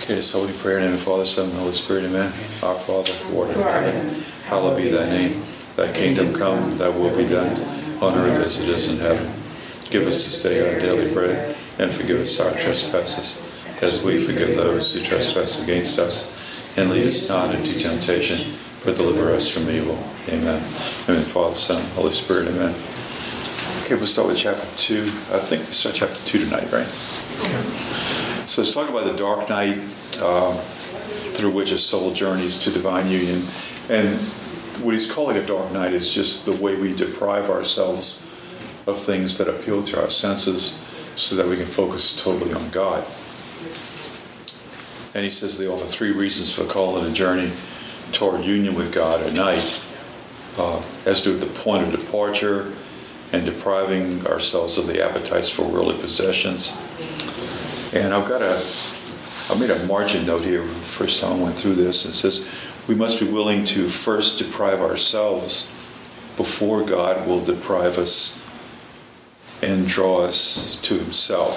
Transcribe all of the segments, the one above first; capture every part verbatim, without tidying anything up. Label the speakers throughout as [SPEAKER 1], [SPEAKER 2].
[SPEAKER 1] Okay, so we pray in the name of the Father, Son, and Holy Spirit, amen. Our Father, who art in heaven, hallowed be thy name. Thy kingdom come, thy will be done, on earth as it is in heaven. Give us this day our daily bread, and forgive us our trespasses, as we forgive those who trespass against us. And lead us not into temptation, but deliver us from evil. Amen. Amen. Father, Son, Holy Spirit, amen. Okay, we'll start with chapter two. I think we start chapter two tonight, right? Okay. So let's talk about the dark night uh, through which a soul journeys to divine union. And what he's calling a dark night is just the way we deprive ourselves of things that appeal to our senses so that we can focus totally on God. And he says they offer three reasons for calling a journey toward union with God at night, uh, as to the point of departure and depriving ourselves of the appetites for worldly possessions. And I've got a, I made a margin note here the first time I went through this. It says, we must be willing to first deprive ourselves before God will deprive us and draw us to himself.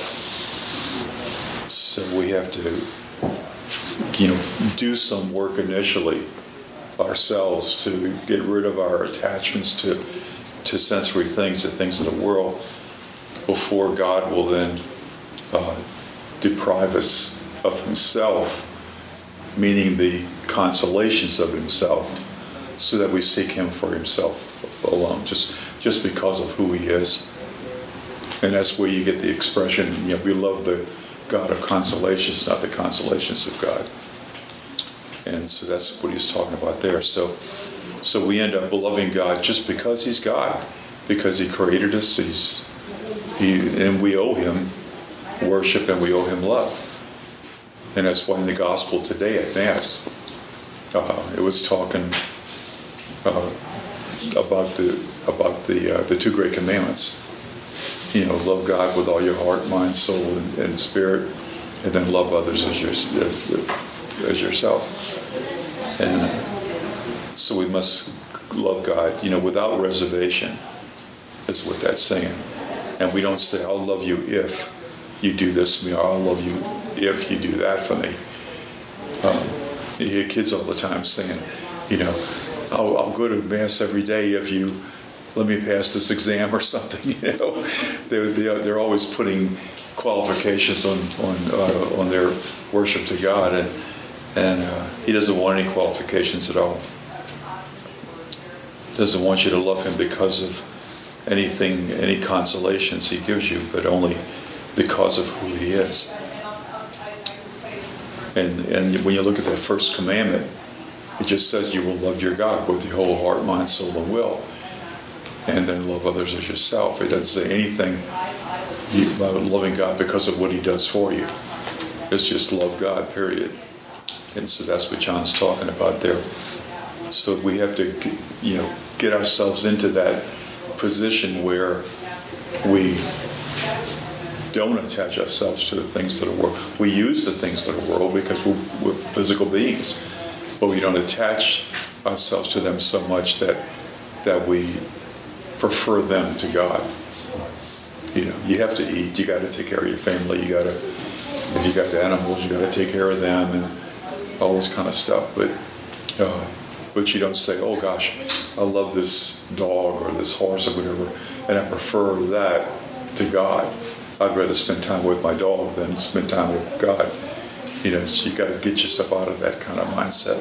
[SPEAKER 1] So we have to, you know, do some work initially ourselves to get rid of our attachments to, to sensory things, to things of the world, before God will then uh, deprive us of himself, meaning the consolations of himself, so that we seek him for himself alone, just just because of who he is. And that's where you get the expression, you know, we love the God of consolations, not the consolations of God. And so that's what he's talking about there. So so we end up loving God just because he's God, because he created us, he's he and we owe him worship and we owe him love. And that's why in the gospel today at Mass, uh, it was talking uh, about the about the uh, the two great commandments. You know, love God with all your heart, mind, soul, and, and spirit, and then love others as your as, as yourself. And uh, so we must love God, you know, without reservation, is what that's saying. And we don't say, "I'll love you if you do this for me," or "I'll love you if you do that for me." Um, you hear kids all the time saying, you know, I'll, I'll go to Mass every day if you let me pass this exam or something. You know, they're, they're, they're always putting qualifications on on, uh, on their worship to God, and and uh, he doesn't want any qualifications at all. He doesn't want you to love him because of anything, any consolations he gives you, but only because of who he is. And and when you look at that first commandment, it just says you will love your God with your whole heart, mind, soul, and will. And then love others as yourself. It doesn't say anything about loving God because of what he does for you. It's just love God, period. And so that's what John's talking about there. So we have to, you know, get ourselves into that position where we don't attach ourselves to the things of the world. We use the things of the world because we're, we're physical beings, but we don't attach ourselves to them so much that that we prefer them to God. You know, you have to eat. You got to take care of your family. You got to, if you got animals, you got to take care of them and all this kind of stuff. But uh, but you don't say, "Oh gosh, I love this dog or this horse or whatever, and I prefer that to God. I'd rather spend time with my dog than spend time with God." You know, so you got to get yourself out of that kind of mindset.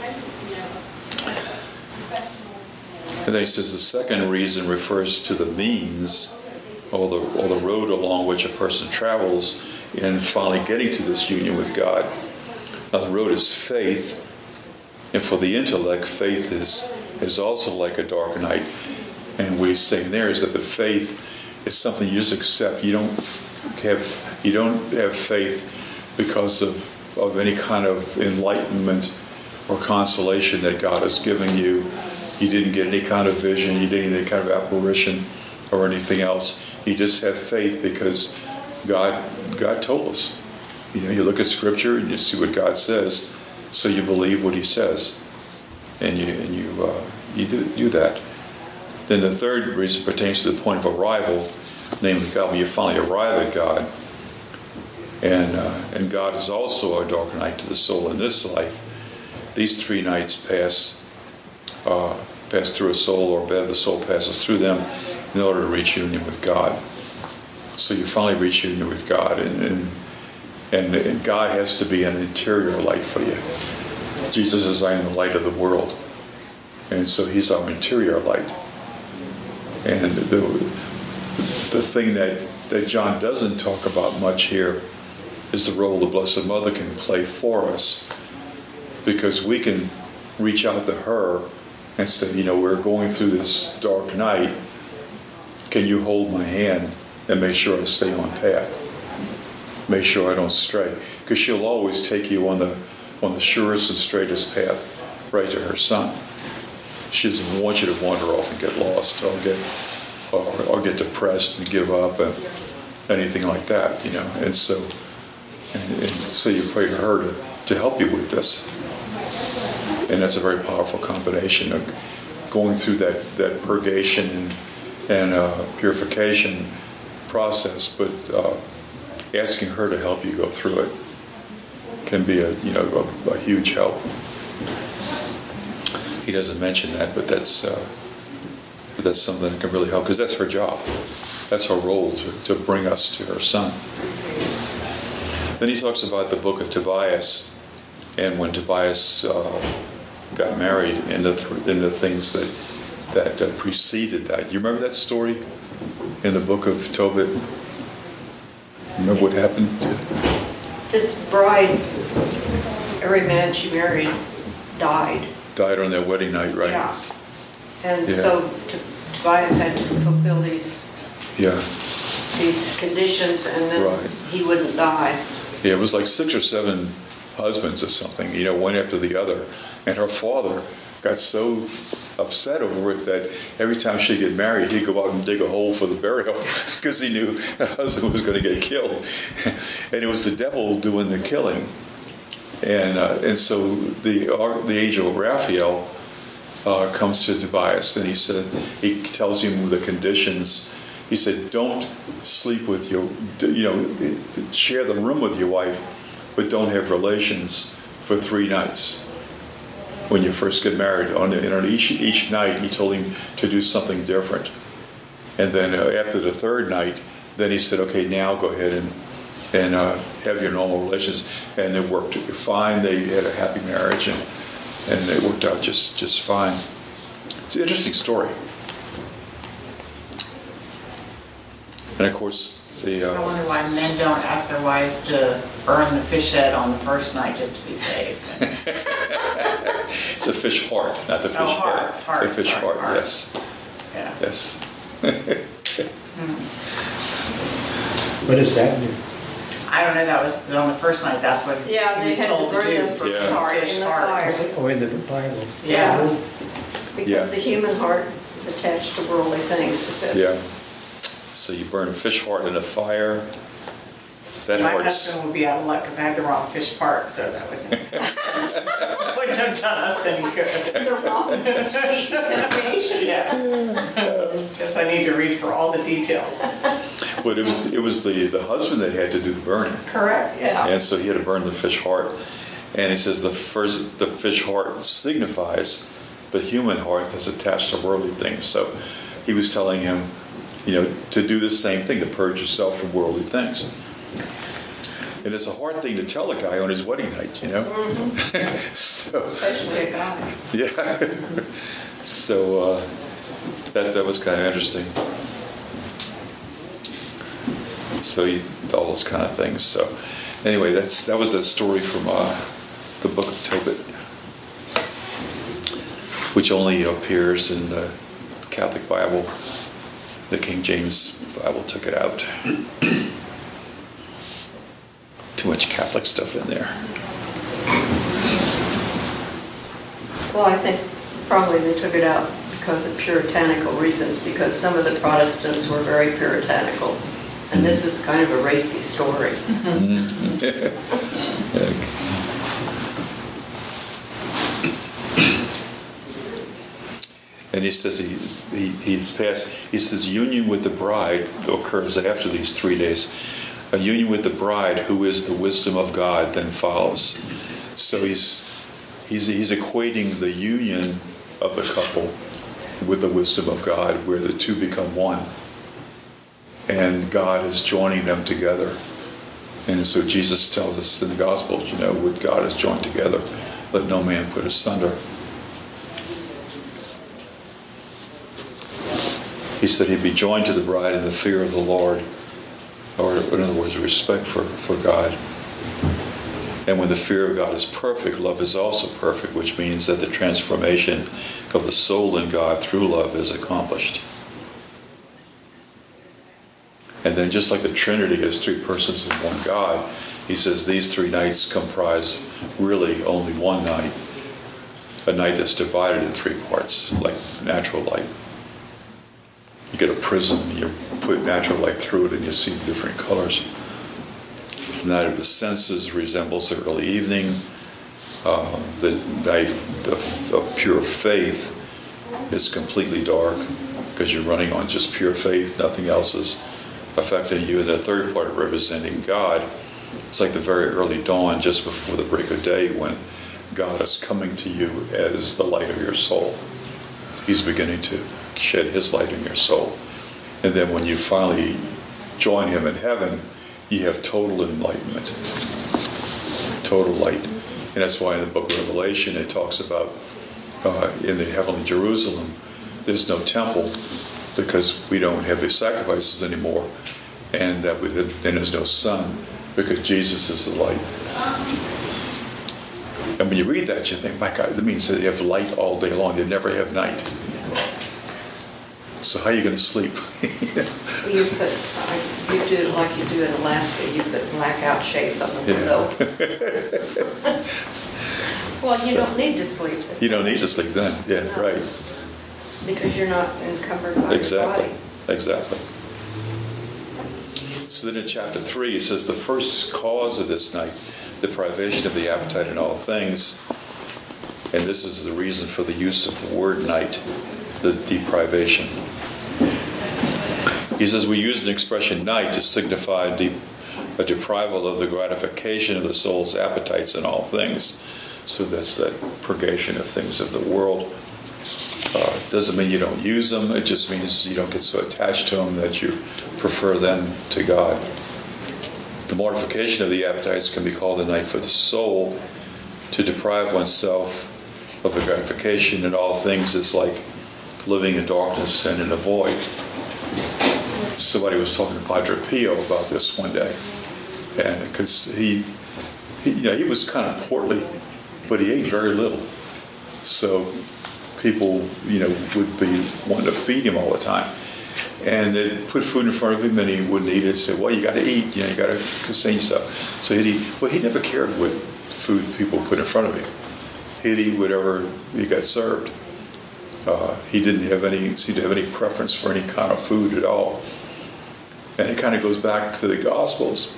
[SPEAKER 1] And then he says the second reason refers to the means or the, or the road along which a person travels in finally getting to this union with God. Now the road is faith, and for the intellect, faith is, is also like a dark night. And we're saying there is that the faith is something you just accept. You don't have you don't have faith because of, of any kind of enlightenment or consolation that God has given you. You didn't get any kind of vision, you didn't get any kind of apparition or anything else. You just have faith because God God told us. You know, you look at Scripture and you see what God says, so you believe what he says. And you and you uh, you do do that. Then the third reason pertains to the point of arrival, namely God. When you finally arrive at God, And, uh, and God is also a dark night to the soul in this life. These three nights pass uh, pass through a soul, or better, the soul passes through them in order to reach union with God. So you finally reach union with God, and, and, and, and God has to be an interior light for you. Jesus says, I am the light of the world. And so he's our interior light. And the, the thing that, that John doesn't talk about much here is the role the Blessed Mother can play for us. Because we can reach out to her and say, you know, we're going through this dark night. Can you hold my hand and make sure I stay on path? Make sure I don't stray. Because she'll always take you on the on the surest and straightest path right to her Son. She doesn't want you to wander off and get lost or get or, or get depressed and give up and anything like that, you know. And so and, and so you pray to her to, to help you with this. And that's a very powerful combination of going through that, that purgation and, and uh, purification process, but uh, asking her to help you go through it can be a you know a, a huge help. He doesn't mention that, but that's uh, but that's something that can really help, because that's her job. That's her role, to, to bring us to her Son. Then he talks about the book of Tobias, and when Tobias uh, got married, and the and the things that that uh, preceded that. You remember that story in the book of Tobit? Remember what happened to
[SPEAKER 2] this bride? Every man she married died.
[SPEAKER 1] Died on their wedding night, right?
[SPEAKER 2] Yeah. And
[SPEAKER 1] yeah.
[SPEAKER 2] so T- Tobias had to fulfill these
[SPEAKER 1] yeah.
[SPEAKER 2] these conditions, and then
[SPEAKER 1] right.
[SPEAKER 2] he wouldn't die.
[SPEAKER 1] Yeah, it was like six or seven husbands or something, you know, one after the other. And her father got so upset over it that every time she'd get married, he'd go out and dig a hole for the burial because he knew her husband was going to get killed. And it was the devil doing the killing. And uh, and so the the angel Raphael uh, comes to Tobias, and he said, he tells him the conditions. He said, don't sleep with your, you know, share the room with your wife, but don't have relations for three nights. When you first get married, on, on each each night, he told him to do something different. And then uh, after the third night, then he said, okay, now go ahead and and uh, have your normal relations. And it worked fine. They had a happy marriage, and and it worked out just just fine. It's an interesting story. And of course, the. Uh,
[SPEAKER 3] I wonder why men don't ask their wives to burn the fish head on the first night just to be safe.
[SPEAKER 1] It's a fish heart, not the fish
[SPEAKER 3] oh, heart.
[SPEAKER 1] head.
[SPEAKER 3] Heart,
[SPEAKER 1] the fish
[SPEAKER 3] sorry,
[SPEAKER 1] heart,
[SPEAKER 3] heart,
[SPEAKER 1] yes.
[SPEAKER 3] Yeah.
[SPEAKER 1] Yes.
[SPEAKER 4] What does that mean?
[SPEAKER 3] I don't know, that was on the first night, that's what
[SPEAKER 2] Yeah,
[SPEAKER 3] he
[SPEAKER 2] they
[SPEAKER 3] was
[SPEAKER 2] had
[SPEAKER 3] told
[SPEAKER 2] to
[SPEAKER 3] to
[SPEAKER 2] burn
[SPEAKER 3] do.
[SPEAKER 2] the
[SPEAKER 3] for
[SPEAKER 1] Yeah.
[SPEAKER 2] heart
[SPEAKER 3] fish
[SPEAKER 2] in the
[SPEAKER 3] heart.
[SPEAKER 2] fire.
[SPEAKER 4] Oh, in the Bible.
[SPEAKER 3] Yeah.
[SPEAKER 2] Because
[SPEAKER 1] Yeah.
[SPEAKER 2] the human heart is attached to worldly things. It says.
[SPEAKER 1] Yeah. So you burn a fish heart in a fire. That
[SPEAKER 3] My
[SPEAKER 1] heart's
[SPEAKER 3] husband would be out of luck because I had the wrong fish part, so that wouldn't, wouldn't have done us any good.
[SPEAKER 2] The wrong species of fish.
[SPEAKER 3] Yeah. Guess I need to read for all the details.
[SPEAKER 1] But it was it was the, the husband that had to do the burning.
[SPEAKER 2] Correct. Yeah.
[SPEAKER 1] And so he had to burn the fish heart. And he says the first the fish heart signifies the human heart that's attached to worldly things. So he was telling him, you know, to do the same thing, to purge yourself from worldly things. And it's a hard thing to tell a guy on his wedding night, you know. Mm-hmm. so,
[SPEAKER 2] Especially a guy.
[SPEAKER 1] yeah. so uh, that that was kind of interesting. So he, all those kind of things. So anyway, that's that was that story from uh, the book of Tobit, which only appears in the Catholic Bible. The King James Bible took it out. Too much Catholic stuff in there.
[SPEAKER 2] Well, I think probably they took it out because of puritanical reasons, because some of the Protestants were very puritanical. And this is kind of a racy story.
[SPEAKER 1] And he says he, he he's passed. He says union with the bride occurs after these three days. A union with the bride, who is the wisdom of God, then follows. So he's he's he's equating the union of the couple with the wisdom of God, where the two become one. And God is joining them together. And so Jesus tells us in the Gospels, you know, what God has joined together, let no man put asunder. He said he'd be joined to the bride in the fear of the Lord, or in other words, respect for, for God. And when the fear of God is perfect, love is also perfect, which means that the transformation of the soul in God through love is accomplished. And then just like the Trinity has three persons in one God, he says these three nights comprise really only one night. A night that's divided in three parts, like natural light. You get a prism, you put natural light through it, and you see different colors. The night of the senses resembles the early evening. Uh, the night of, of pure faith is completely dark because you're running on just pure faith. Nothing else is affecting you. And the third part representing God, it's like the very early dawn just before the break of day when God is coming to you as the light of your soul. He's beginning to shed his light in your soul. And then when you finally join him in heaven, you have total enlightenment. Total light. And that's why in the book of Revelation it talks about uh, in the heavenly Jerusalem, there's no temple because we don't have the sacrifices anymore. And that we, then there's no sun because Jesus is the light. And when you read that, you think, my God, that means that you have light all day long. You never have night. So how are you going to sleep?
[SPEAKER 2] Well, you put, uh, you do like you do in Alaska, you put blackout shades on the
[SPEAKER 1] Yeah.
[SPEAKER 2] window. Well, you
[SPEAKER 1] So-
[SPEAKER 2] don't need to sleep.
[SPEAKER 1] You don't need to sleep then. Yeah,
[SPEAKER 2] No.
[SPEAKER 1] right.
[SPEAKER 2] Because you're not encumbered by
[SPEAKER 1] Exactly.
[SPEAKER 2] your body.
[SPEAKER 1] Exactly. So then in chapter three, it says the first cause of this night, the privation of the appetite in all things, and this is the reason for the use of the word night, the deprivation. He says we use the expression night to signify de- a deprival of the gratification of the soul's appetites in all things. So that's that purgation of things of the world. Uh, doesn't mean you don't use them. It just means you don't get so attached to them that you prefer them to God. The mortification of the appetites can be called a night for the soul. To deprive oneself of the gratification in all things is like living in darkness and in a void. Somebody was talking to Padre Pio about this one day, and because he, he, you know, he was kind of portly, but he ate very little. So people, you know, would be wanting to feed him all the time. And they'd put food in front of him and he wouldn't eat it. They'd say, well, you got to eat, you know, you got to sustain yourself. So he'd eat. Well, he never cared what food people put in front of him. He'd eat whatever he got served. Uh, he didn't have any, seem to have any preference for any kind of food at all. And it kind of goes back to the Gospels.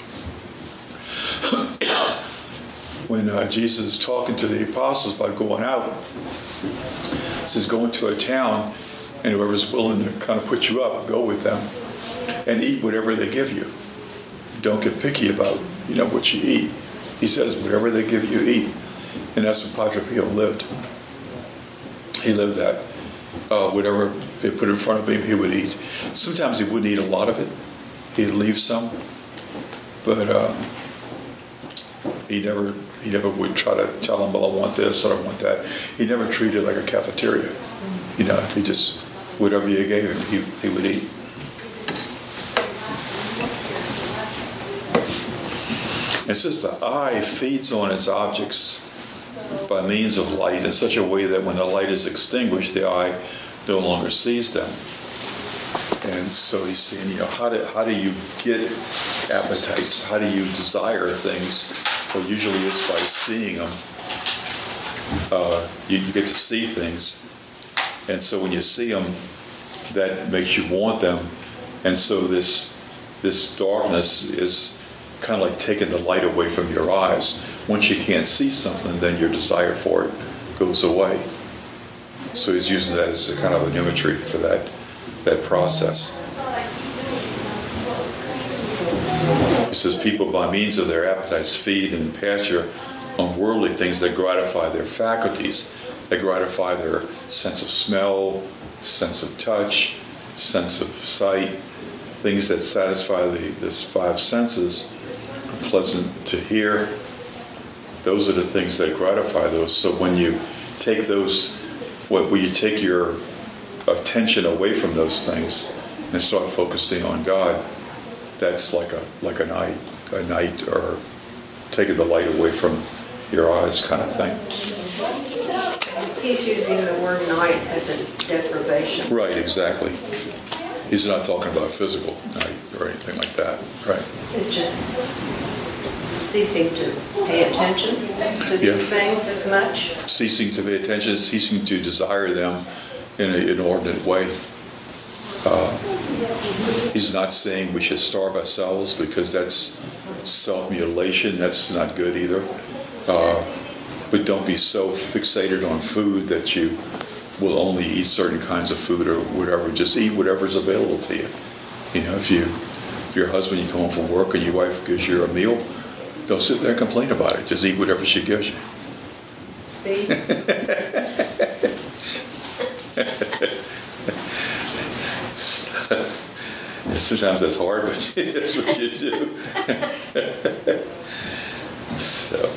[SPEAKER 1] When uh, Jesus is talking to the apostles about going out, he says, go into a town, and whoever's willing to kind of put you up, go with them and eat whatever they give you. Don't get picky about, you know, what you eat. He says, whatever they give you, eat. And that's what Padre Pio lived. He lived that. Uh, whatever they put in front of him, he would eat. Sometimes he wouldn't eat a lot of it. He'd leave some. But uh, he never he never would try to tell them, well, I want this, I don't want that. He never treated it like a cafeteria. You know, he just, whatever you gave him, he, he would eat. It says the eye feeds on its objects by means of light in such a way that when the light is extinguished, the eye no longer sees them. And so he's saying, you know, how do, how do you get appetites? How do you desire things? Well, usually it's by seeing them. Uh, you, you get to see things. And so when you see them, that makes you want them. And so this this darkness is kind of like taking the light away from your eyes. Once you can't see something, then your desire for it goes away. So he's using that as a kind of an imagery for that, that process. It says, people by means of their appetites feed and pasture on worldly things that gratify their faculties, that gratify their sense of smell, sense of touch, sense of sight, things that satisfy the, the five senses, pleasant to hear. Those are the things that gratify those. So when you take those, when you take your attention away from those things and start focusing on God, that's like a like a night, a night, or taking the light away from your eyes, kind of thing.
[SPEAKER 2] He's using the word night as a deprivation.
[SPEAKER 1] Right, exactly. He's not talking about physical night or anything like that, right?
[SPEAKER 2] It's just ceasing to pay attention to these
[SPEAKER 1] Yeah.
[SPEAKER 2] things as much.
[SPEAKER 1] Ceasing to pay attention, ceasing to desire them in an inordinate way. Uh, he's not saying we should starve ourselves, because that's self-mutilation. That's not good either. Uh, but don't be so fixated on food that you will only eat certain kinds of food or whatever. Just eat whatever's available to you. You know, if you, if your husband, you come home from work and your wife gives you a meal, don't sit there and complain about it. Just eat whatever she gives you.
[SPEAKER 2] See?
[SPEAKER 1] Sometimes that's hard, but that's what you do. so,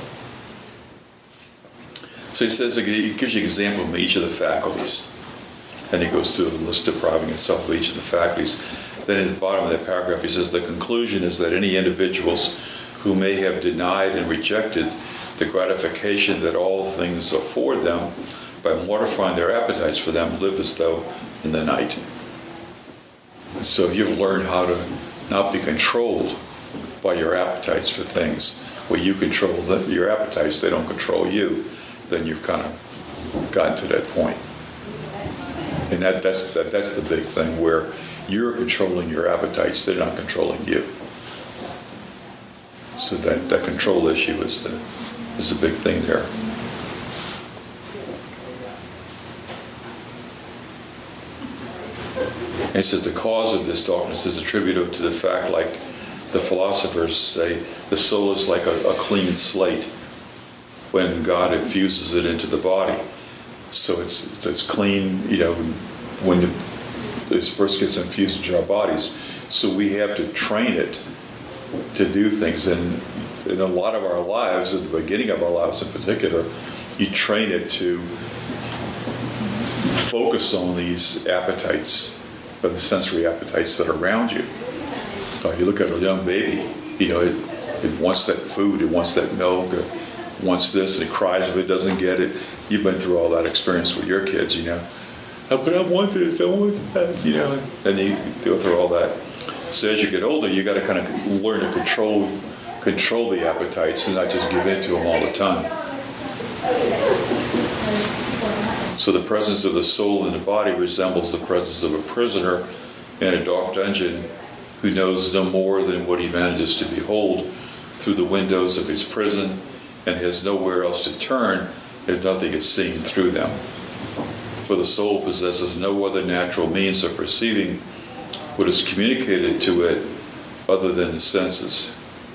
[SPEAKER 1] so he says, he gives you an example of each of the faculties. And he goes through the list depriving itself of each of the faculties. Then at the bottom of that paragraph, he says, the conclusion is that any individuals who may have denied and rejected the gratification that all things afford them by mortifying their appetites for them live as though in the night. So if you've learned how to not be controlled by your appetites for things, where you control the, your appetites, they don't control you, then you've kind of gotten to that point. And that, that's, that, that's the big thing, where you're controlling your appetites, they're not controlling you. So that, that control issue is the, is the big thing there. And it says the cause of this darkness is attributed to the fact, like the philosophers say, the soul is like a, a clean slate when God infuses it into the body. So it's it's, it's clean, you know, when the, this first gets infused into our bodies. So we have to train it to do things. And in a lot of our lives, at the beginning of our lives in particular, you train it to focus on these appetites, or the sensory appetites that are around you. Uh, you look at a young baby, you know, it, it wants that food, it wants that milk, it wants this, and it cries if it doesn't get it. You've been through all that experience with your kids, you know. Oh, but I want this, I want that, you know, and you go through all that. So as you get older, you got to kind of learn to control control the appetites and not just give in to them all the time. So the presence of the soul in the body resembles the presence of a prisoner in a dark dungeon who knows no more than what he manages to behold through the windows of his prison and has nowhere else to turn if nothing is seen through them. For the soul possesses no other natural means of perceiving what is communicated to it other than the senses.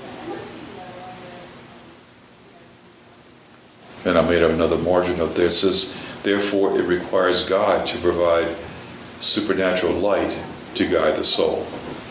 [SPEAKER 1] And I made another margin note there. It says, therefore it requires God to provide supernatural light to guide the soul.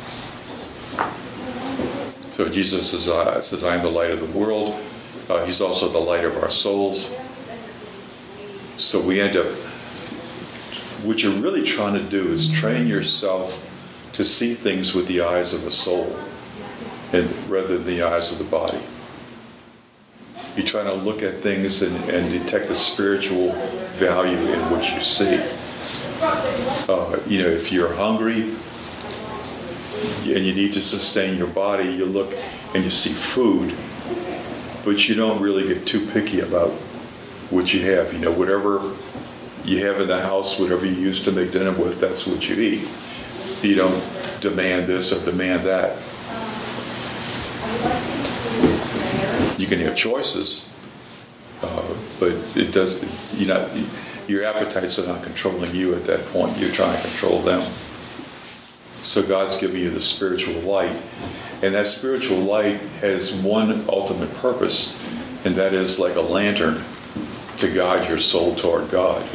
[SPEAKER 1] So Jesus says, uh, says I am the light of the world. Uh, he's also the light of our souls. So we end up, what you're really trying to do is train yourself to see things with the eyes of the soul and rather than the eyes of the body. You're trying to look at things and, and detect the spiritual value in what you see. Uh, you know, if you're hungry and you need to sustain your body, you look and you see food, but you don't really get too picky about what you have. You know, whatever you have in the house, whatever you use to make dinner with, that's what you eat. You don't demand this or demand that. You can have choices, uh, but it does. You know, your appetites are not controlling you at that point. You're trying to control them. So God's giving you the spiritual light. And that spiritual light has one ultimate purpose, and that is like a lantern to guide your soul toward God.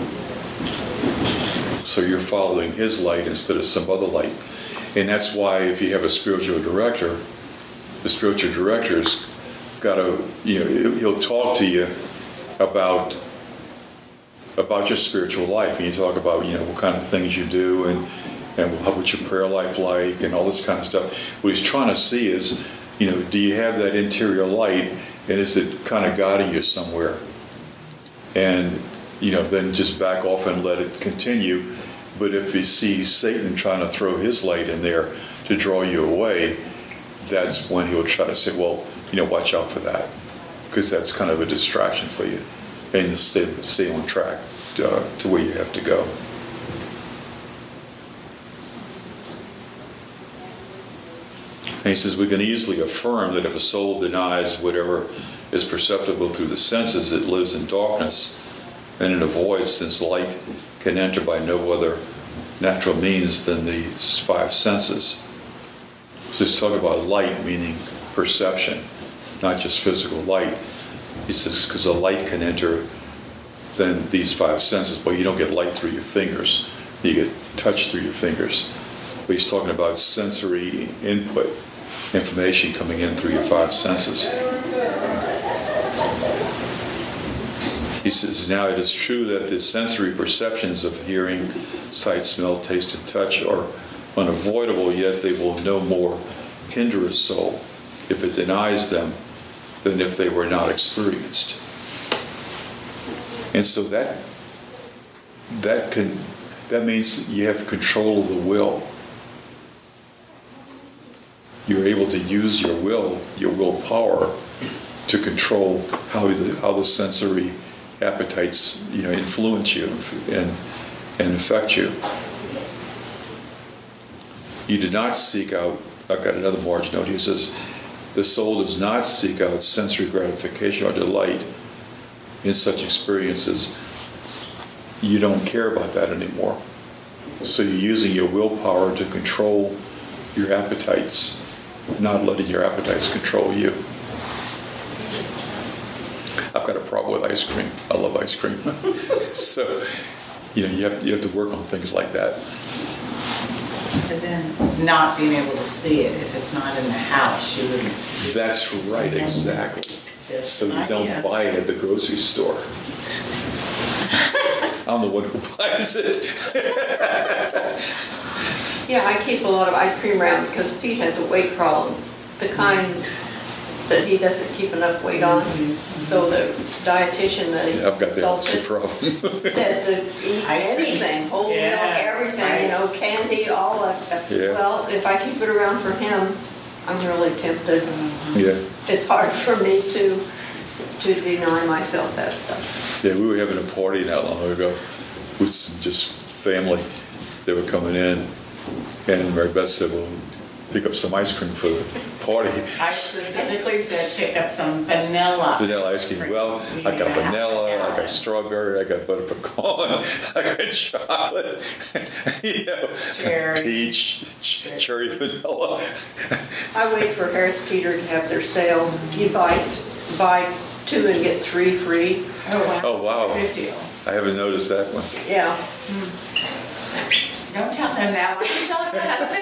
[SPEAKER 1] So you're following His light instead of some other light. And that's why if you have a spiritual director, the spiritual director's got to, you know, he'll talk to you about about your spiritual life. And you talk about, you know, what kind of things you do and, and how, what's your prayer life like and all this kind of stuff. What he's trying to see is, you know, do you have that interior light and is it kind of guiding you somewhere? And, you know, then just back off and let it continue. But if you see Satan trying to throw his light in there to draw you away, that's when he'll try to say, well, you know, watch out for that, because that's kind of a distraction for you, and stay stay on track to, uh, to where you have to go. And he says we can easily affirm that if a soul denies whatever is perceptible through the senses, it lives in darkness and in a void, since light can enter by no other natural means than these five senses. So he's talking about light, meaning perception, not just physical light. He says because a light can enter then these five senses, but you don't get light through your fingers. You get touch through your fingers. But he's talking about sensory input, information coming in through your five senses. He says, now it is true that the sensory perceptions of hearing, sight, smell, taste, and touch are unavoidable, yet they will no more hinder a soul if it denies them than if they were not experienced. And so that that can that means you have control of the will. You're able to use your will, your willpower, to control how the how the sensory appetites, you know, influence you and and affect you. You did not seek out. I've got another margin note here. It says, the soul does not seek out sensory gratification or delight in such experiences. You don't care about that anymore. So you're using your willpower to control your appetites, not letting your appetites control you. I've got a problem with ice cream. I love ice cream. So, you know, you have, you have to work on things like that.
[SPEAKER 3] As in not being able to see it. If it's not in the house, you wouldn't see it.
[SPEAKER 1] That's right, exactly.
[SPEAKER 3] Just
[SPEAKER 1] So you
[SPEAKER 3] an
[SPEAKER 1] don't
[SPEAKER 3] idea.
[SPEAKER 1] buy it at the grocery store. I'm the one who buys it.
[SPEAKER 2] Yeah, I keep a lot of ice cream around because Pete has a weight problem, the kind that he doesn't keep enough weight on. So the dietitian that he
[SPEAKER 1] Yeah, I've got the opposite
[SPEAKER 2] consulted
[SPEAKER 1] problem.
[SPEAKER 2] said to eat
[SPEAKER 3] Ice cream.
[SPEAKER 2] anything, whole milk,
[SPEAKER 3] Yeah,
[SPEAKER 2] everything,
[SPEAKER 3] right.
[SPEAKER 2] you know, candy, all that stuff.
[SPEAKER 1] Yeah.
[SPEAKER 2] Well, if I keep it around for him, I'm really tempted.
[SPEAKER 1] Yeah,
[SPEAKER 2] It's hard for me to to deny myself that stuff.
[SPEAKER 1] yeah. We were having a party not long ago with some just family. They were coming in, and Mary Beth said, "Well, pick up some ice cream for the party."
[SPEAKER 3] I specifically said pick up some vanilla.
[SPEAKER 1] Vanilla ice cream. Well, I got vanilla, I got strawberry, I got butter pecan, I got chocolate, you know,
[SPEAKER 3] Cherry.
[SPEAKER 1] peach, ch- cherry vanilla.
[SPEAKER 2] I wait for Harris Teeter to have their sale. You buy, buy two and get three free.
[SPEAKER 3] Oh, wow.
[SPEAKER 1] Oh, wow.
[SPEAKER 3] Good deal.
[SPEAKER 1] I haven't noticed that one.
[SPEAKER 2] Yeah.
[SPEAKER 3] Don't tell them that. Why are you telling my husband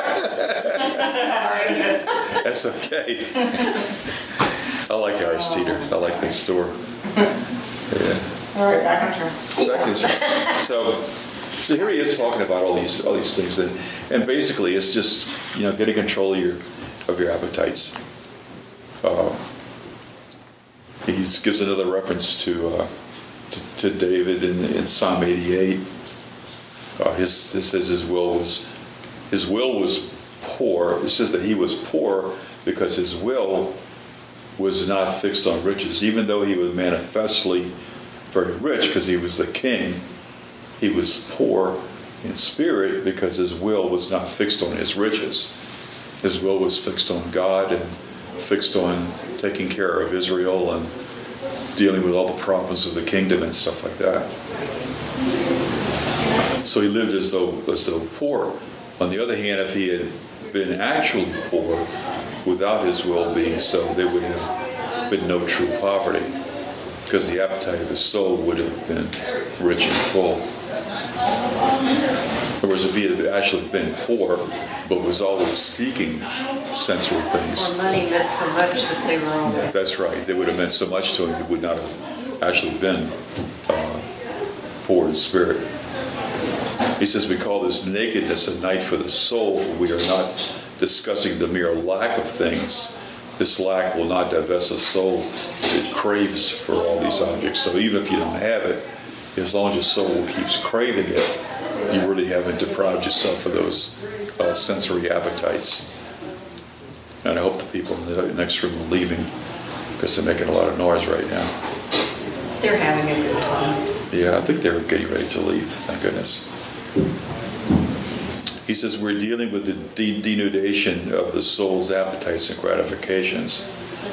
[SPEAKER 3] that?
[SPEAKER 1] That's okay. I like Harris Teeter. I like that store. Yeah.
[SPEAKER 3] All right, back on track.
[SPEAKER 1] Back to- So, so here he is talking about all these all these things, and and basically it's just, you know, getting control of your of your appetites. Uh, he gives another reference to uh, to, to David in, in Psalm eighty-eight. Uh, his it says his will was his will was poor. It says that he was poor because his will was not fixed on riches, even though he was manifestly very rich because he was the king. He was poor in spirit because his will was not fixed on his riches. His will was fixed on God and fixed on taking care of Israel and dealing with all the problems of the kingdom and stuff like that. So he lived as though as though poor. On the other hand, if he had been actually poor without his will being so, there would have been no true poverty, because the appetite of his soul would have been rich and full. Whereas if he had actually been poor, but was always seeking sensory things.
[SPEAKER 2] Or money meant so much that they were always...
[SPEAKER 1] That's right. They would have meant so much to him, he would not have actually been uh, poor in spirit. He says, we call this nakedness a night for the soul, for we are not discussing the mere lack of things. This lack will not divest the soul. It craves for all these objects. So even if you don't have it, as long as your soul keeps craving it, you really haven't deprived yourself of those uh, sensory appetites. And I hope the people in the next room are leaving, because they're making a lot of noise right now.
[SPEAKER 2] They're having a good time.
[SPEAKER 1] Yeah, I think they were getting ready to leave, thank goodness. He says we're dealing with the de- denudation of the soul's appetites and gratifications.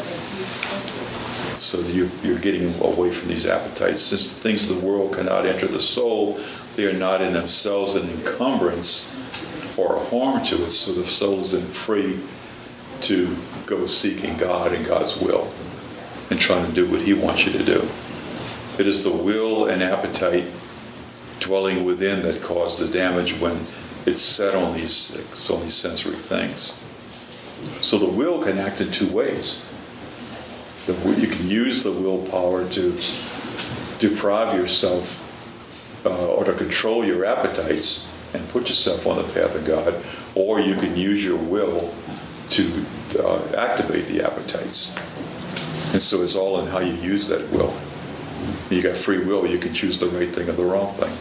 [SPEAKER 1] So you're, you're getting away from these appetites. Since the things of the world cannot enter the soul, they are not in themselves an encumbrance or a harm to it. So the soul is then free to go seeking God and God's will and trying to do what He wants you to do. It is the will and appetite dwelling within that cause the damage when it's set on these, it's on these sensory things. So the will can act in two ways. You can use the willpower to deprive yourself uh, or to control your appetites and put yourself on the path of God, or you can use your will to uh, activate the appetites. And so it's all in how you use that will. You got free will, you can choose the right thing or the wrong thing.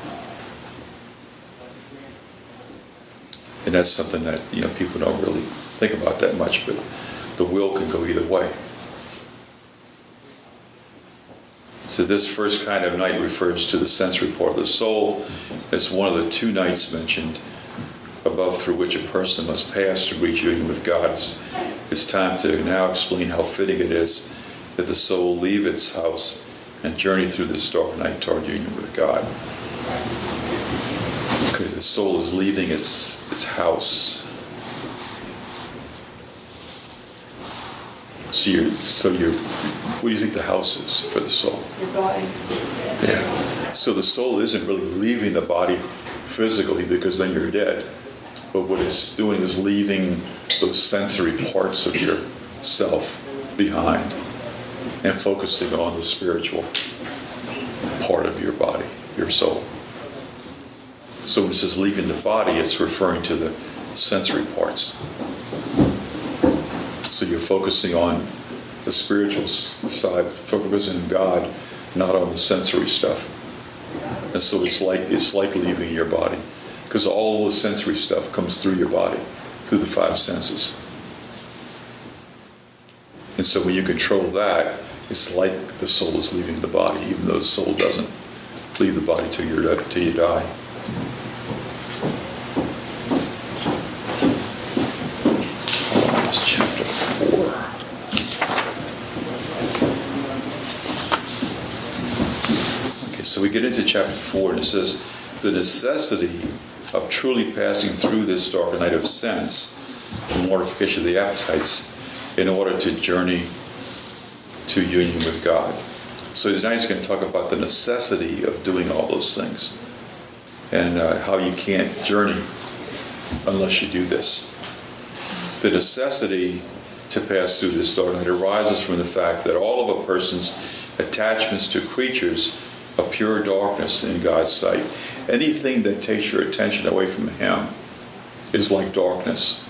[SPEAKER 1] And that's something that, you know, people don't really think about that much, but the will can go either way. So this first kind of night refers to the sensory part of the soul. It's one of the two nights mentioned above through which a person must pass to reach union with God. It's, it's time to now explain how fitting it is that the soul leave its house and journey through this dark night toward union with God. Okay, the soul is leaving its its house. So you're, so you're, what do you think the house is for the soul?
[SPEAKER 2] Your body.
[SPEAKER 1] Yeah. So the soul isn't really leaving the body physically, because then you're dead. But what it's doing is leaving those sensory parts of yourself behind and focusing on the spiritual part of your body, your soul. So when it says leaving the body, it's referring to the sensory parts. So you're focusing on the spiritual side, focusing on God, not on the sensory stuff. And so it's like it's like leaving your body, because all the sensory stuff comes through your body, through the five senses. And so when you control that, it's like the soul is leaving the body, even though the soul doesn't leave the body till you till you die. Chapter four. Okay, so we get into chapter four, and it says, the necessity of truly passing through this dark night of sense, the mortification of the appetites, in order to journey to union with God. So tonight he's going to talk about the necessity of doing all those things, and uh, how you can't journey unless you do this. The necessity to pass through this dark night arises from the fact that all of a person's attachments to creatures are pure darkness in God's sight. Anything that takes your attention away from Him is like darkness.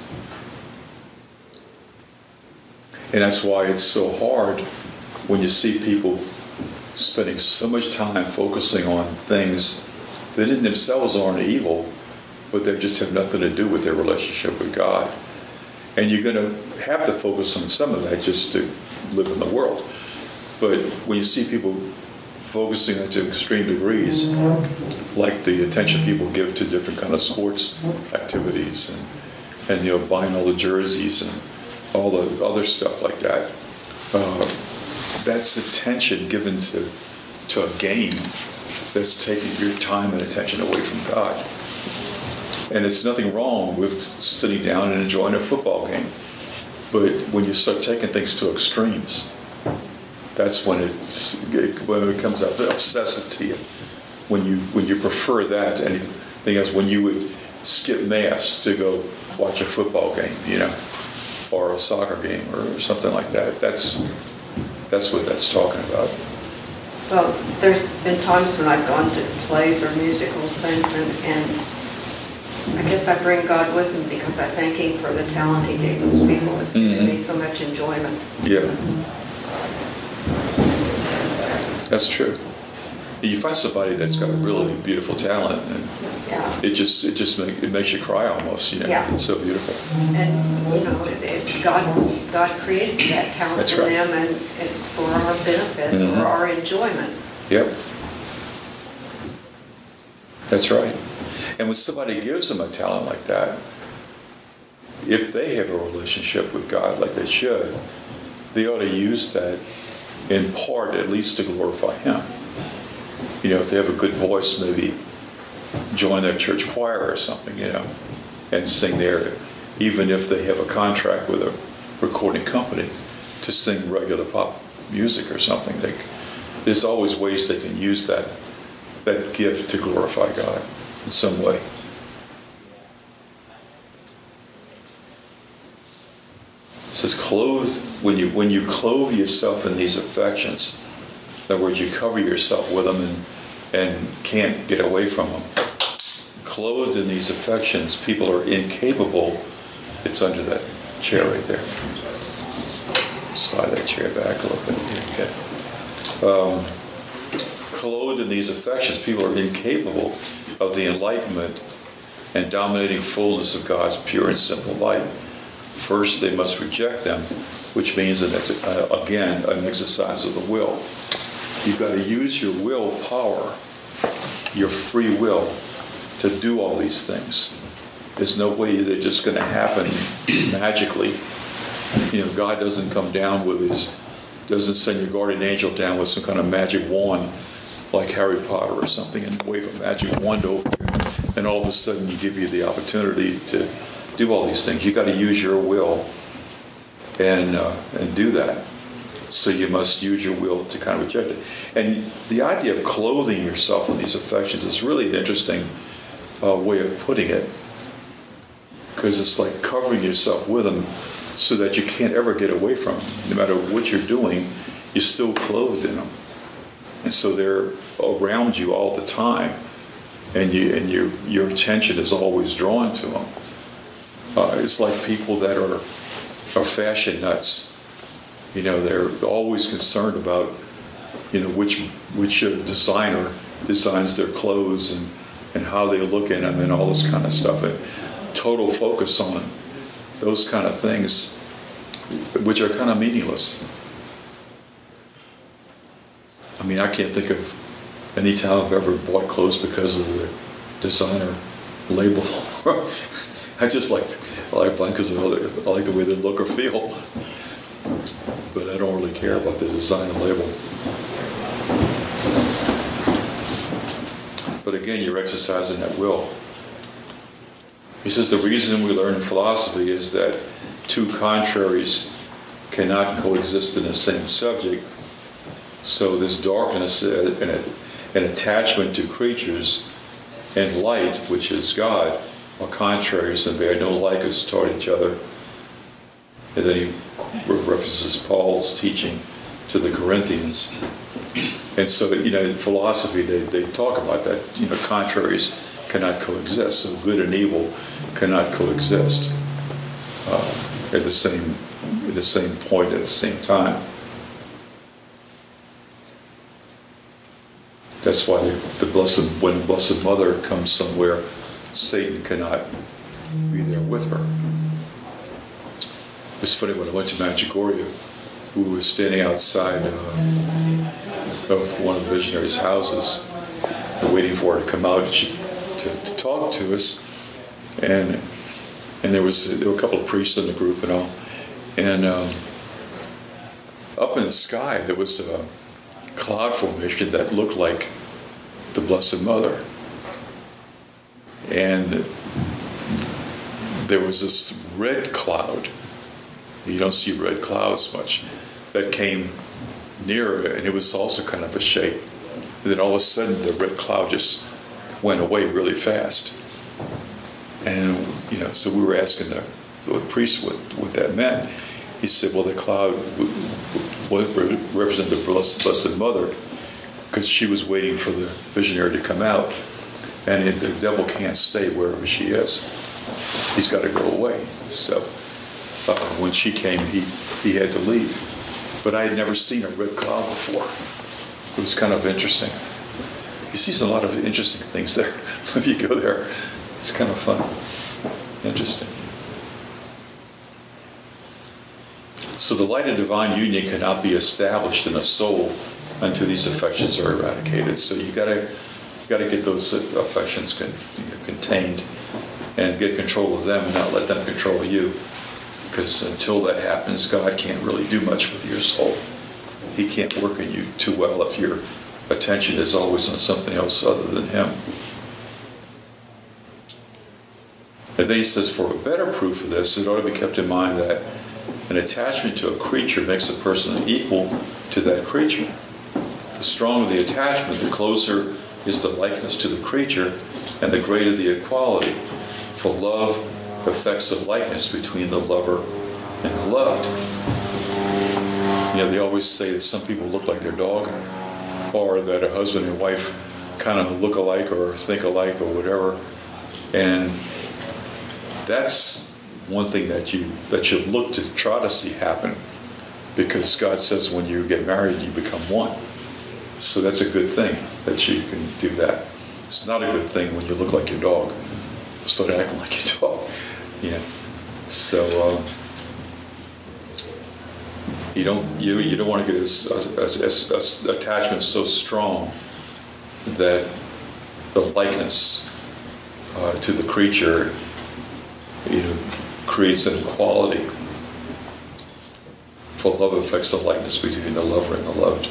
[SPEAKER 1] And that's why it's so hard when you see people spending so much time focusing on things that in themselves aren't evil, but they just have nothing to do with their relationship with God. And you're going to have to focus on some of that just to live in the world. But when you see people focusing on to extreme degrees, like the attention people give to different kind of sports activities, and, and you know, buying all the jerseys and all the other stuff like that, uh, that's attention given to to a game that's taking your time and attention away from God. and it's nothing wrong with sitting down and enjoying a football game. But when you start taking things to extremes, that's when it's when it becomes obsessive to you. When you when you prefer that to anything else, when you would skip mass to go watch a football game, you know, or a soccer game or something like that. That's that's what that's talking about.
[SPEAKER 2] Well, there's been times when I've gone to plays or musical things, and, and I guess I bring God with me because I thank Him for the talent He gave those people. It's given
[SPEAKER 1] Mm-hmm.
[SPEAKER 2] me so much enjoyment.
[SPEAKER 1] Yeah, that's true. You find somebody that's got a really beautiful talent, and
[SPEAKER 2] Yeah.
[SPEAKER 1] it just it just make, it makes you cry almost. You know,
[SPEAKER 2] Yeah.
[SPEAKER 1] it's so beautiful.
[SPEAKER 2] And, you know, it, it, God, God created that talent
[SPEAKER 1] That's
[SPEAKER 2] for
[SPEAKER 1] right.
[SPEAKER 2] them, and it's for our benefit,
[SPEAKER 1] Mhm.
[SPEAKER 2] for our enjoyment.
[SPEAKER 1] Yep. That's right. And when somebody gives them a talent like that, if they have a relationship with God like they should, they ought to use that in part at least to glorify Him. You know, if they have a good voice, maybe join their church choir or something, you know, and sing there, even if they have a contract with a recording company to sing regular pop music or something. They, there's always ways they can use that that gift to glorify God in some way. It says, clothe, when you when you clothe yourself in these affections, in other words, you cover yourself with them and, and can't get away from them. Clothed in these affections, people are incapable. It's under that chair right there. Slide that chair back a little bit. Okay. Um, clothed in these affections, people are incapable of the enlightenment and dominating fullness of God's pure and simple light. First, they must reject them, which means, an ex- uh, again, an exercise of the will. You've got to use your willpower, your free will, to do all these things. There's no way they're just going to happen magically. You know, God doesn't come down with his, doesn't send your guardian angel down with some kind of magic wand like Harry Potter or something and wave a magic wand over you. And all of a sudden you give you the opportunity to do all these things. You've got to use your will and uh, and do that. So you must use your will to kind of reject it. And the idea of clothing yourself in these affections is really an interesting uh, way of putting it, because it's like covering yourself with them so that you can't ever get away from them. No matter what you're doing, you're still clothed in them. And so they're around you all the time, and you and your your attention is always drawn to them. Uh, it's like people that are are fashion nuts. You know, they're always concerned about, you know, which which uh, designer designs their clothes and, and how they look in them and all this kind of stuff. And total focus on those kind of things, which are kind of meaningless. I mean, I can't think of any time I've ever bought clothes because of the designer label. I just like I like buying because I like the way they look or feel. But I don't really care about the design and label. But again, you're exercising that will. He says the reason we learn in philosophy is that two contraries cannot coexist in the same subject. So this darkness and an attachment to creatures and light, which is God, are contraries and bear no likeness toward each other. And then he references Paul's teaching to the Corinthians. And so, you know, in philosophy, they, they talk about that. You know, contraries cannot coexist. So good and evil cannot coexist uh, at the same at the same point at the same time. That's why the blessed when the Blessed Mother comes somewhere, Satan cannot be there with her. It's funny, when I went to Medjugorje, we were standing outside uh, of one of the visionaries' houses, waiting for her to come out and she, to, to talk to us. And and there was there were a couple of priests in the group and all. And um, up in the sky there was a cloud formation that looked like the Blessed Mother. And there was this red cloud. You don't see red clouds much. That came nearer, and it was also kind of a shape. And then all of a sudden, the red cloud just went away really fast. And, you know, so we were asking the, the priest what, what that meant. He said, well, the cloud would represent the Blessed, Blessed Mother, because she was waiting for the visionary to come out. And it, the devil can't stay wherever she is. He's got to go away. So uh, when she came, he, he had to leave. But I had never seen a red cloud before. It was kind of interesting. You see a lot of interesting things there. If you go there, it's kind of fun. Interesting. So the light of divine union cannot be established in a soul until these affections are eradicated. So you gotta, gotta get those affections con, you know, contained and get control of them and not let them control you. Because until that happens, God can't really do much with your soul. He can't work in you too well if your attention is always on something else other than Him. And then he says, for a better proof of this, it ought to be kept in mind that an attachment to a creature makes a person equal to that creature. The stronger the attachment, the closer is the likeness to the creature, and the greater the equality. For love affects the likeness between the lover and the loved. You know, they always say that some people look like their dog, or that a husband and wife kind of look alike or think alike or whatever. And that's one thing that you that you look to try to see happen, because God says when you get married, you become one. So that's a good thing that you can do that. It's not a good thing when you look like your dog. Start acting like your dog. Yeah. So um, you don't you you don't want to get a, a, a, a attachment so strong that the likeness uh, to the creature, you know, creates an equality. For love affects the likeness between the lover and the loved.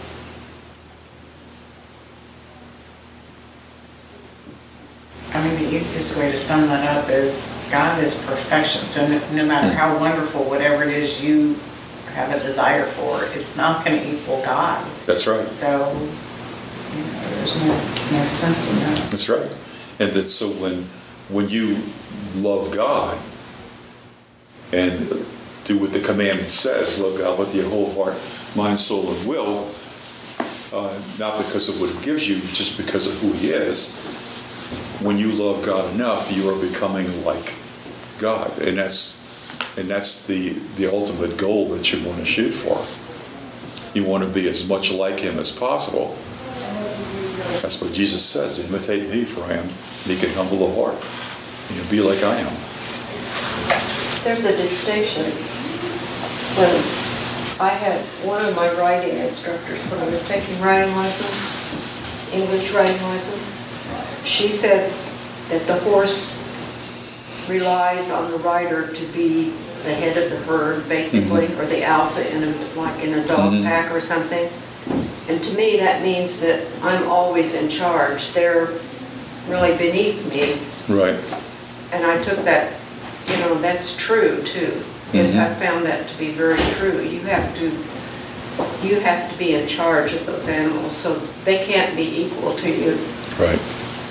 [SPEAKER 3] I mean, the easiest way to sum that up is God is perfection. So no, no matter how wonderful whatever it is you have a desire for, it's not going to equal God.
[SPEAKER 1] That's right.
[SPEAKER 3] So, you know, there's no, no sense in that.
[SPEAKER 1] That's right. And that so when when you love God and do what the commandment says, love God with your whole heart, mind, soul, and will, uh, not because of what He gives you, just because of who He is. When you love God enough, you are becoming like God, and that's and that's the the ultimate goal that you want to shoot for. You want to be as much like Him as possible. That's what Jesus says: "Imitate me, for I am meek and humble of heart. You know, be like I am."
[SPEAKER 2] There's a distinction. When I had one of my writing instructors, when I was taking writing lessons, English writing lessons, she said that the horse relies on the rider to be the head of the herd, basically, mm-hmm. or the alpha in a, like in a dog mm-hmm. pack or something. And to me, that means that I'm always in charge. They're really beneath me.
[SPEAKER 1] Right.
[SPEAKER 2] And I took that, you know, that's true too. And
[SPEAKER 1] mm-hmm.
[SPEAKER 2] I found that to be very true. You have to, you have to be in charge of those animals, so they can't be equal to you.
[SPEAKER 1] Right.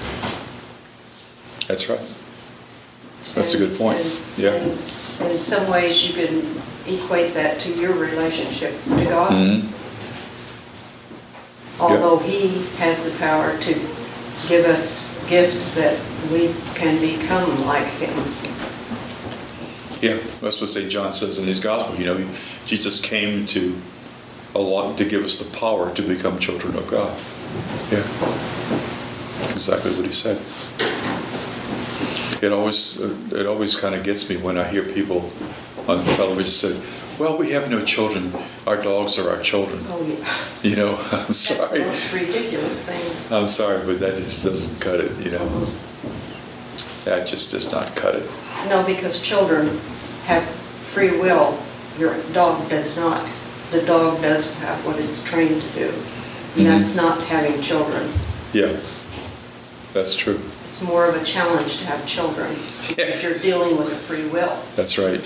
[SPEAKER 1] That's right. That's
[SPEAKER 2] and,
[SPEAKER 1] a good point.
[SPEAKER 2] And,
[SPEAKER 1] yeah.
[SPEAKER 2] And, and in some ways, you can equate that to your relationship to God.
[SPEAKER 1] Mm-hmm.
[SPEAKER 2] Although
[SPEAKER 1] yep.
[SPEAKER 2] He has the power to give us gifts that we can become like Him.
[SPEAKER 1] Yeah, that's what Saint John says in his gospel. You know, Jesus came to a lot to give us the power to become children of God. Yeah, exactly what he said. It always it always kind of gets me when I hear people on television say, "Well, we have no children. Our dogs are our children."
[SPEAKER 2] Oh yeah.
[SPEAKER 1] You know, I'm sorry.
[SPEAKER 2] That's the most ridiculous thing.
[SPEAKER 1] I'm sorry, but that just doesn't cut it. You know, that just does not cut it.
[SPEAKER 2] No, because children have free will. Your dog does not. The dog does have what it's trained to do. And mm-hmm. that's not having children.
[SPEAKER 1] Yeah, that's true.
[SPEAKER 2] It's it's more of a challenge to have children because you're dealing with a free will.
[SPEAKER 1] That's right.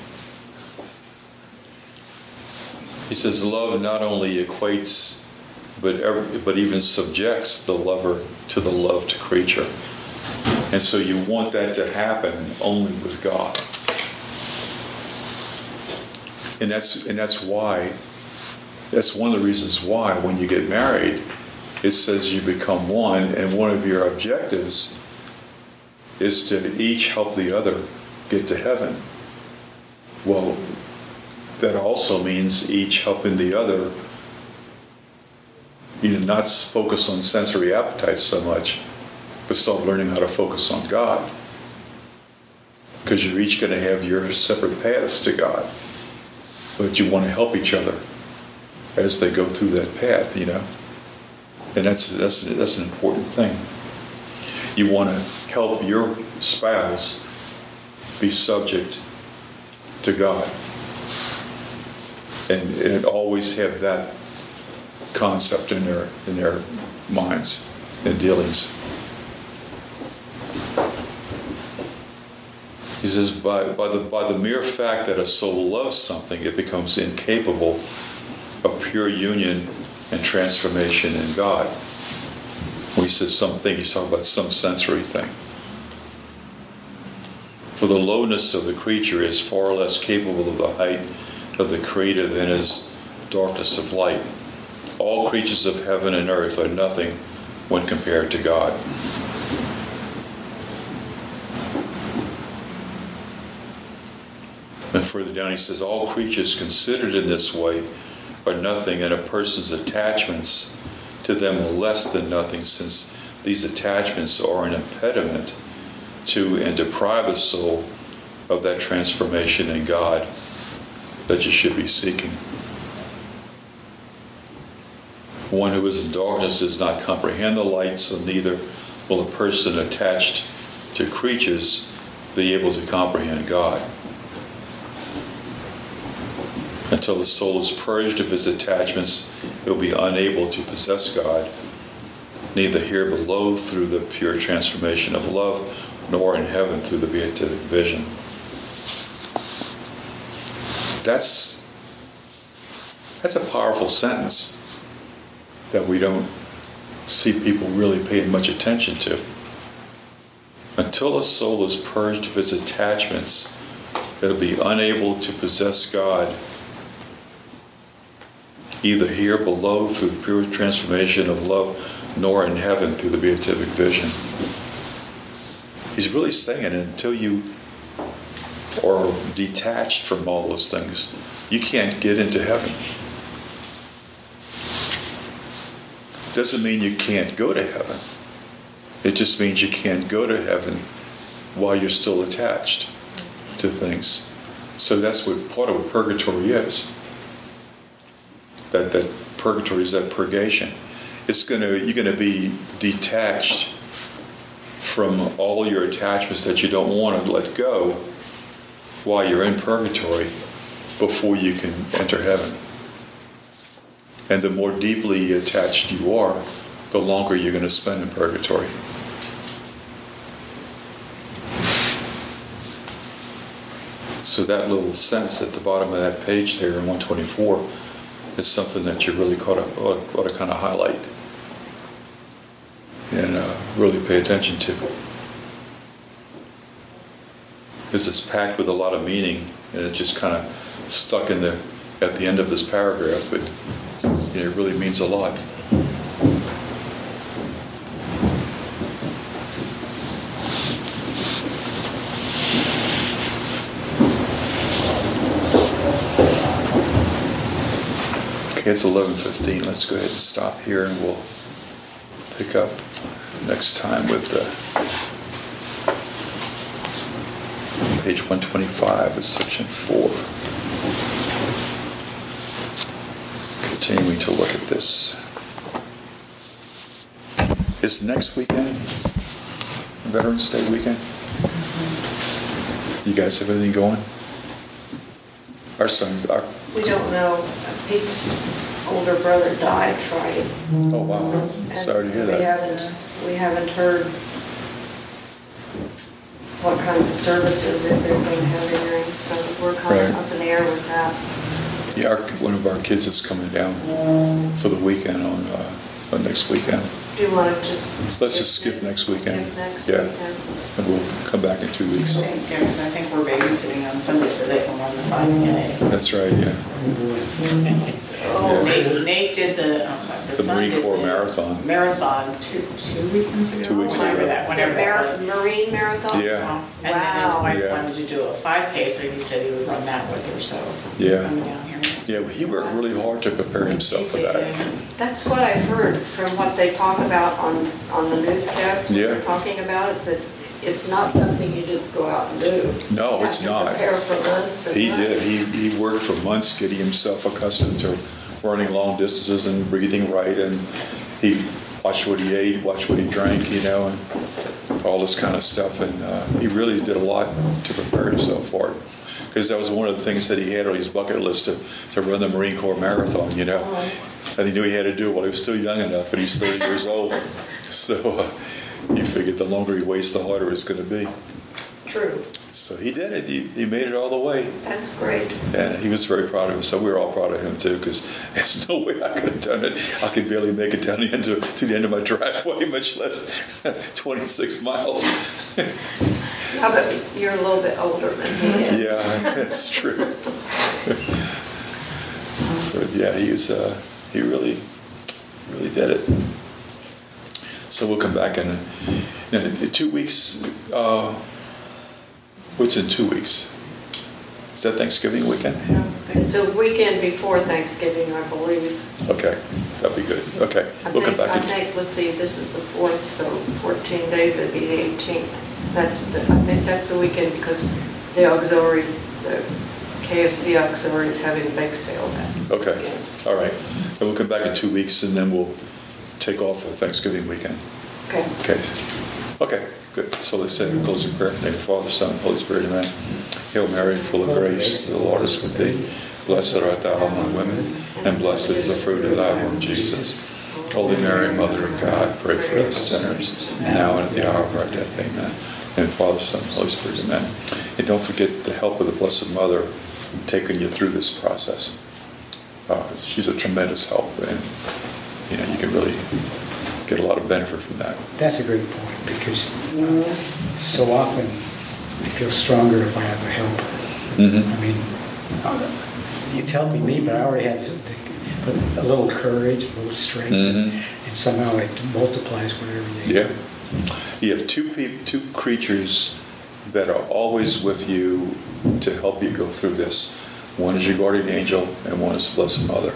[SPEAKER 1] He says love not only equates, but every, but even subjects the lover to the loved creature. And so you want that to happen only with God. And that's and that's why, that's one of the reasons why when you get married, it says you become one, and one of your objectives is to each help the other get to heaven. Well, that also means each helping the other, you know, not focus on sensory appetites so much, but start learning how to focus on God. Because you're each going to have your separate paths to God. But you want to help each other as they go through that path, you know. And that's that's that's an important thing. You want to help your spouse be subject to God. And, and always have that concept in their in their minds and dealings. He says, by, by, the, by the mere fact that a soul loves something, it becomes incapable of pure union and transformation in God. When he says something, he's talking about some sensory thing. For the lowness of the creature is far less capable of the height of the Creator than is darkness of light. All creatures of heaven and earth are nothing when compared to God. And further down he says, all creatures considered in this way are nothing, and a person's attachments to them are less than nothing, since these attachments are an impediment to and deprive the soul of that transformation in God that you should be seeking. One who is in darkness does not comprehend the light, so neither will a person attached to creatures be able to comprehend God. Until the soul is purged of its attachments, it will be unable to possess God, neither here below through the pure transformation of love, nor in heaven through the beatific vision. That's, that's a powerful sentence that we don't see people really paying much attention to. Until a soul is purged of its attachments, it will be unable to possess God, either here below through the pure transformation of love, nor in heaven through the beatific vision. He's really saying until you are detached from all those things, you can't get into heaven. Doesn't mean you can't go to heaven. It just means you can't go to heaven while you're still attached to things. So that's what part of what purgatory is. That that purgatory is that purgation. It's gonna you're gonna be detached from all your attachments that you don't want to let go while you're in purgatory before you can enter heaven. And the more deeply attached you are, the longer you're going to spend in purgatory. So that little sentence at the bottom of that page there in one twenty-four is something that you really ought to, ought, ought to kind of highlight and uh, really pay attention to. Because it's packed with a lot of meaning, and it's just kind of stuck in the at the end of this paragraph, but you know, it really means a lot. Okay, it's eleven fifteen. Let's go ahead and stop here, and we'll pick up next time with the page one twenty-five of section four. Continuing to look at this. Is next weekend Veterans Day weekend? You guys have anything going? Our sons are.
[SPEAKER 2] We don't know. Pete's older brother died Friday.
[SPEAKER 1] Oh wow!
[SPEAKER 2] And
[SPEAKER 1] Sorry to hear
[SPEAKER 2] we
[SPEAKER 1] that.
[SPEAKER 2] haven't, we haven't heard what kind of services that they're going to have in there, so we're kind of
[SPEAKER 1] Right.
[SPEAKER 2] up in the air with that.
[SPEAKER 1] Yeah, our, one of our kids is coming down for the weekend on, uh, on next weekend.
[SPEAKER 2] Do you want to just?
[SPEAKER 1] Let's just skip next weekend.
[SPEAKER 2] Skip next
[SPEAKER 1] Yeah.
[SPEAKER 2] weekend.
[SPEAKER 1] And we'll come back in two weeks.
[SPEAKER 3] Yeah, because I think we're babysitting on Sunday so they can run the five K.
[SPEAKER 1] That's right, yeah.
[SPEAKER 3] Oh,
[SPEAKER 1] Yeah.
[SPEAKER 3] Nate, Nate did the, um, the
[SPEAKER 1] The
[SPEAKER 3] son
[SPEAKER 1] Marine
[SPEAKER 3] did
[SPEAKER 1] Corps
[SPEAKER 3] the
[SPEAKER 1] Marathon.
[SPEAKER 3] Marathon two, two weekends ago?
[SPEAKER 1] Two weeks
[SPEAKER 3] Whenever
[SPEAKER 1] ago.
[SPEAKER 3] that, whenever
[SPEAKER 2] The
[SPEAKER 3] that
[SPEAKER 2] Mar-
[SPEAKER 3] was.
[SPEAKER 2] Marine Marathon?
[SPEAKER 1] Yeah.
[SPEAKER 3] And then his
[SPEAKER 2] Wow.
[SPEAKER 3] wife
[SPEAKER 1] Yeah.
[SPEAKER 3] wanted to do a five K, so he said he would run that with her, so.
[SPEAKER 1] Yeah.
[SPEAKER 3] Coming down here.
[SPEAKER 1] Yeah, well, he worked really hard to prepare himself for that.
[SPEAKER 2] That's what I've heard from what they talk about on, on the newscast. when
[SPEAKER 1] Yeah.
[SPEAKER 2] they're talking about it, that it's not something you just go out and do.
[SPEAKER 1] No,
[SPEAKER 2] You
[SPEAKER 1] it's
[SPEAKER 2] have to
[SPEAKER 1] not.
[SPEAKER 2] prepare for months and
[SPEAKER 1] He
[SPEAKER 2] months.
[SPEAKER 1] did. He, he worked for months getting himself accustomed to running long distances and breathing right. And he watched what he ate, watched what he drank, you know, and all this kind of stuff. And uh, he really did a lot to prepare himself for it. Because that was one of the things that he had on his bucket list to, to run the Marine Corps Marathon, you know. And he knew he had to do it while he was still young enough, and he's thirty years old. So uh, you figured the longer he waits, the harder it's going to be.
[SPEAKER 2] True.
[SPEAKER 1] So he did it. He, he made it all the way.
[SPEAKER 2] That's great.
[SPEAKER 1] And he was very proud of himself. We were all proud of him too, because there's no way I could have done it. I could barely make it down the end of, to the end of my driveway, much less twenty-six miles.
[SPEAKER 2] Yeah, but you're a little bit older than he is.
[SPEAKER 1] Yeah, that's true. But yeah, he was. Uh, he really, really did it. So we'll come back in, uh, in two weeks. Uh, what's in two weeks? Is that Thanksgiving weekend?
[SPEAKER 2] It's a weekend before Thanksgiving, I believe.
[SPEAKER 1] Okay, that'd be good. Okay,
[SPEAKER 2] I
[SPEAKER 1] we'll come
[SPEAKER 2] think,
[SPEAKER 1] back
[SPEAKER 2] I
[SPEAKER 1] in.
[SPEAKER 2] think, let's see, this is the fourth, so fourteen days, it'd be the eighteenth. That's the, I think that's the weekend because the auxiliaries, the K F C auxiliaries having a bake sale then.
[SPEAKER 1] Okay, all right. And we'll come back in two weeks and then we'll take off for Thanksgiving weekend.
[SPEAKER 2] Okay.
[SPEAKER 1] Okay, okay, good. So let's say a closing prayer. In the name of the Father, Son, and Holy Spirit, amen. Hail Mary, full of grace, the Lord is with thee. Blessed art thou among women, and blessed is the fruit of thy womb, Jesus. Holy Mary, Mother of God, pray for us sinners, now and at the hour of our death, amen. And Father, Son, and Holy Spirit, amen. And don't forget the help of the Blessed Mother taking you through this process. Uh, she's a tremendous help, and you know you can really get a lot of benefit from that.
[SPEAKER 4] That's a great point, because uh, so often I feel stronger if I have a helper.
[SPEAKER 1] Mm-hmm.
[SPEAKER 4] I mean, uh, it's helping me, but I already had to put a little courage, a little strength,
[SPEAKER 1] Mhm.
[SPEAKER 4] and somehow it multiplies whatever you
[SPEAKER 1] Yeah. You have two peop two creatures that are always with you to help you go through this. One is your guardian angel, and one is the Blessed Mother.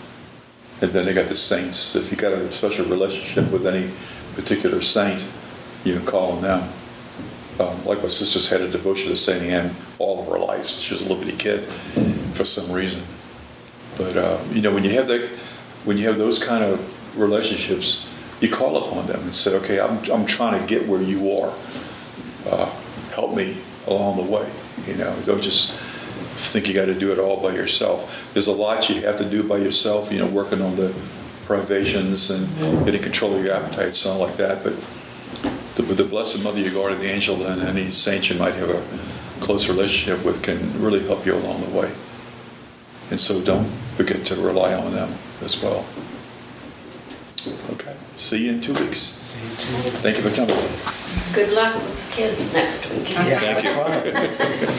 [SPEAKER 1] And then they got the saints. If you got a special relationship with any particular saint, you can call on them. Um, like my sister's had a devotion to Saint Anne all of her life since she was a little bitty kid, for some reason. But uh, you know, when you have that, when you have those kind of relationships, you call upon them and say, "Okay, I'm I'm trying to get where you are. Uh, help me along the way." You know, don't just think you got to do it all by yourself. There's a lot you have to do by yourself. You know, working on the privations and getting control of your appetite, so on like that. But the, with the Blessed Mother, your guardian angel, and any saint you might have a close relationship with can really help you along the way. And so don't forget to rely on them as well. Okay. See you in two weeks.
[SPEAKER 4] See you too.
[SPEAKER 1] Thank you for coming.
[SPEAKER 2] Good luck with the kids next week.
[SPEAKER 4] Yeah,
[SPEAKER 1] Thank you.
[SPEAKER 4] fun.